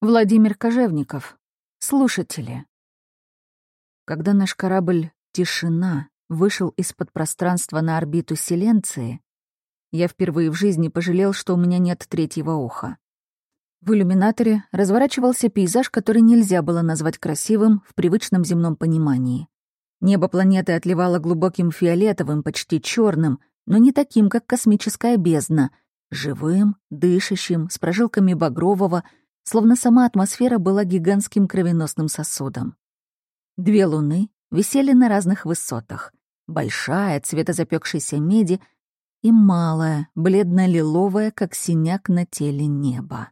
Владимир Кожевников. Слушатели. Когда наш корабль «Тишина» вышел из-под пространства на орбиту Силенции, я впервые в жизни пожалел, что у меня нет третьего уха. В иллюминаторе разворачивался пейзаж, который нельзя было назвать красивым в привычном земном понимании. Небо планеты отливало глубоким фиолетовым, почти черным, но не таким, как космическая бездна, живым, дышащим, с прожилками багрового, словно сама атмосфера была гигантским кровеносным сосудом. Две луны висели на разных высотах. Большая, цвета запекшейся меди, и малая, бледно-лиловая, как синяк на теле неба.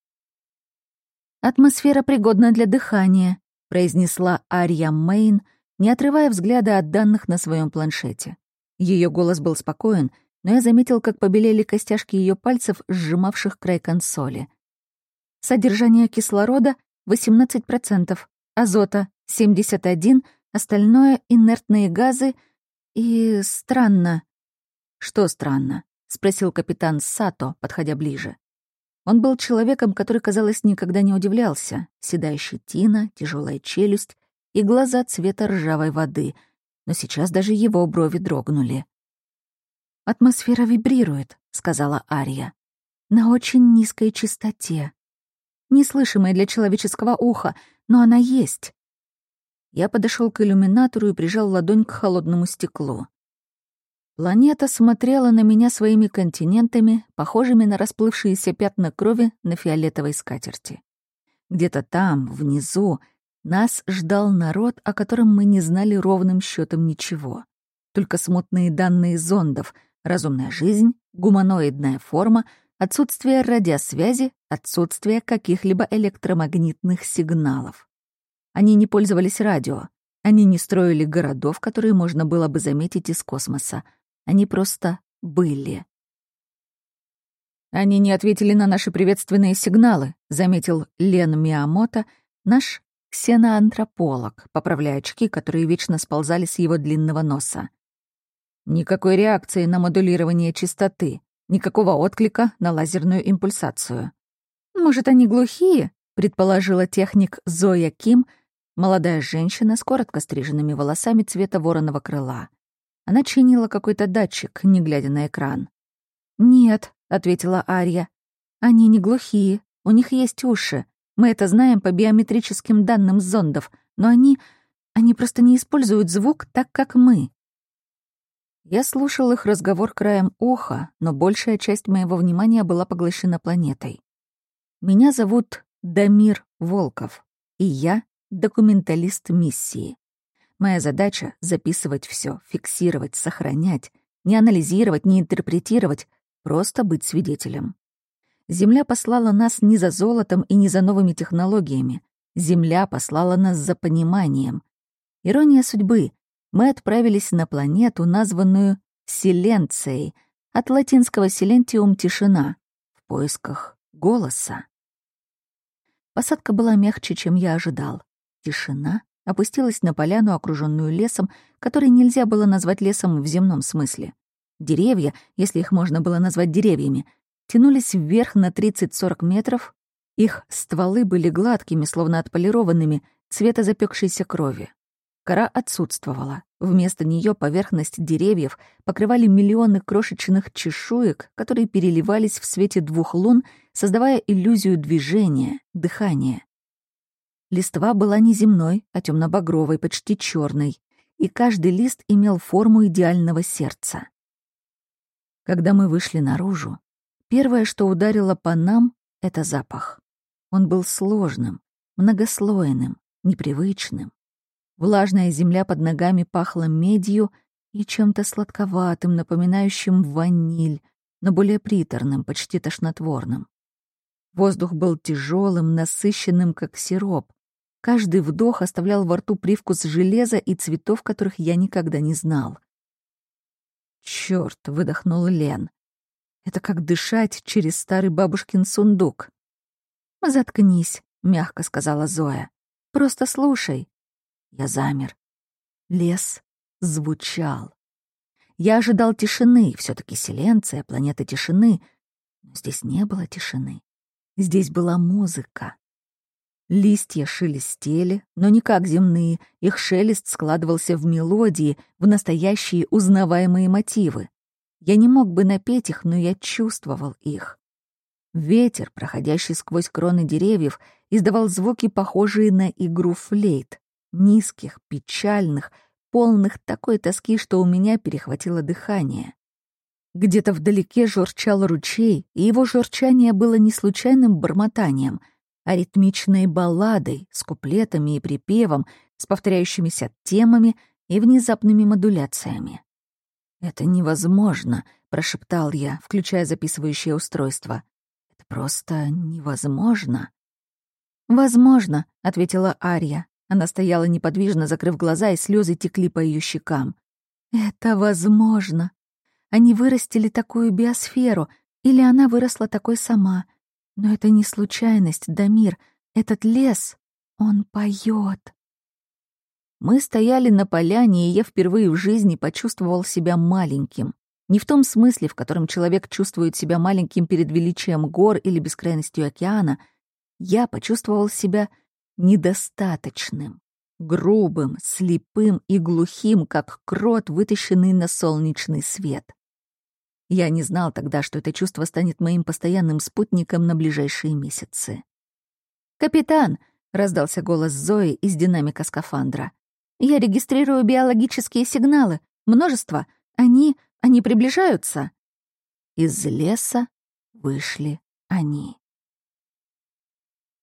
«Атмосфера пригодна для дыхания», — произнесла Ария Мэйн, не отрывая взгляда от данных на своем планшете. Ее голос был спокоен, но я заметил, как побелели костяшки ее пальцев, сжимавших край консоли. Содержание кислорода — 18%, азота — 71%, остальное — инертные газы и... странно. «Что странно?» — спросил капитан Сато, подходя ближе. Он был человеком, который, казалось, никогда не удивлялся. Седая щетина, тяжелая челюсть и глаза цвета ржавой воды, но сейчас даже его брови дрогнули. «Атмосфера вибрирует», — сказала Ария, — «на очень низкой частоте. Неслышимая для человеческого уха, но она есть». Я подошел к иллюминатору и прижал ладонь к холодному стеклу. Планета смотрела на меня своими континентами, похожими на расплывшиеся пятна крови на фиолетовой скатерти. Где-то там, внизу, нас ждал народ, о котором мы не знали ровным счетом ничего. Только смутные данные зондов, разумная жизнь, гуманоидная форма, отсутствие радиосвязи, отсутствие каких-либо электромагнитных сигналов. Они не пользовались радио, они не строили городов, которые можно было бы заметить из космоса. Они просто были. «Они не ответили на наши приветственные сигналы», — заметил Лен Миямото, наш ксеноантрополог, поправляя очки, которые вечно сползали с его длинного носа. «Никакой реакции на модулирование частоты, никакого отклика на лазерную импульсацию». «Может, они глухие?» — предположила техник Зоя Ким, молодая женщина с коротко стриженными волосами цвета вороного крыла. Она чинила какой-то датчик, не глядя на экран. «Нет», — ответила Ария, — «они не глухие, у них есть уши. Мы это знаем по биометрическим данным зондов, но они просто не используют звук так, как мы». Я слушал их разговор краем уха, но большая часть моего внимания была поглощена планетой. Меня зовут Дамир Волков, и я документалист миссии. Моя задача — записывать все, фиксировать, сохранять, не анализировать, не интерпретировать, просто быть свидетелем. Земля послала нас не за золотом и не за новыми технологиями. Земля послала нас за пониманием. Ирония судьбы. Мы отправились на планету, названную Силенцией, от латинского «silentium» — тишина, в поисках голоса. Посадка была мягче, чем я ожидал. Тишина опустилась на поляну, окруженную лесом, который нельзя было назвать лесом в земном смысле. Деревья, если их можно было назвать деревьями, тянулись вверх на 30-40 метров. Их стволы были гладкими, словно отполированными, цвета запекшейся крови. Кора отсутствовала. Вместо нее поверхность деревьев покрывали миллионы крошечных чешуек, которые переливались в свете двух лун, создавая иллюзию движения, дыхания. Листва была не земной, а темно-багровой, почти черной, и каждый лист имел форму идеального сердца. Когда мы вышли наружу, первое, что ударило по нам, — это запах. Он был сложным, многослойным, непривычным. Влажная земля под ногами пахла медью и чем-то сладковатым, напоминающим ваниль, но более приторным, почти тошнотворным. Воздух был тяжелым, насыщенным, как сироп. Каждый вдох оставлял во рту привкус железа и цветов, которых я никогда не знал. «Чёрт!» — выдохнул Лен. «Это как дышать через старый бабушкин сундук». «Заткнись», — мягко сказала Зоя. «Просто слушай». Я замер. Лес звучал. Я ожидал тишины, все таки Силенция, планета тишины. Но здесь не было тишины. Здесь была музыка. Листья шелестели, но не как земные, их шелест складывался в мелодии, в настоящие узнаваемые мотивы. Я не мог бы напеть их, но я чувствовал их. Ветер, проходящий сквозь кроны деревьев, издавал звуки, похожие на игру флейт, низких, печальных, полных такой тоски, что у меня перехватило дыхание. Где-то вдалеке журчал ручей, и его журчание было не случайным бормотанием, а ритмичной балладой с куплетами и припевом, с повторяющимися темами и внезапными модуляциями. «Это невозможно», — прошептал я, включая записывающее устройство. «Это просто невозможно». «Возможно», — ответила Ария. Она стояла неподвижно, закрыв глаза, и слезы текли по ее щекам. «Это возможно. Они вырастили такую биосферу, или она выросла такой сама. Но это не случайность, Дамир. Этот лес, он поет». Мы стояли на поляне, и я впервые в жизни почувствовал себя маленьким. Не в том смысле, в котором человек чувствует себя маленьким перед величием гор или бескрайностью океана. Я почувствовал себя недостаточным, грубым, слепым и глухим, как крот, вытащенный на солнечный свет. Я не знал тогда, что это чувство станет моим постоянным спутником на ближайшие месяцы. «Капитан!» — раздался голос Зои из динамика скафандра. «Я регистрирую биологические сигналы. Множество. Они приближаются». Из леса вышли они.